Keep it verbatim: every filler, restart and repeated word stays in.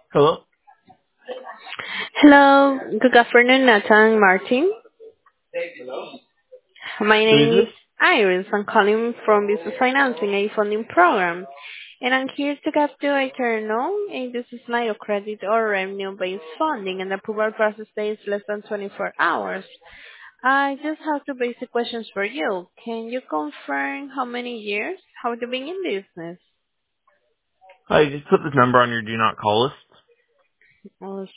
Hello? Hello, good afternoon, Nathan Martin. My Who is name is this? Iris. I'm calling from Business Financing, a funding program. And I'm here to get to a turn on if this is microcredit or revenue-based funding, and the approval process takes less than twenty-four hours. I just have two basic questions for you. Can you confirm how many years have you been in business? Hi, just put this number on your do not call list. Oh,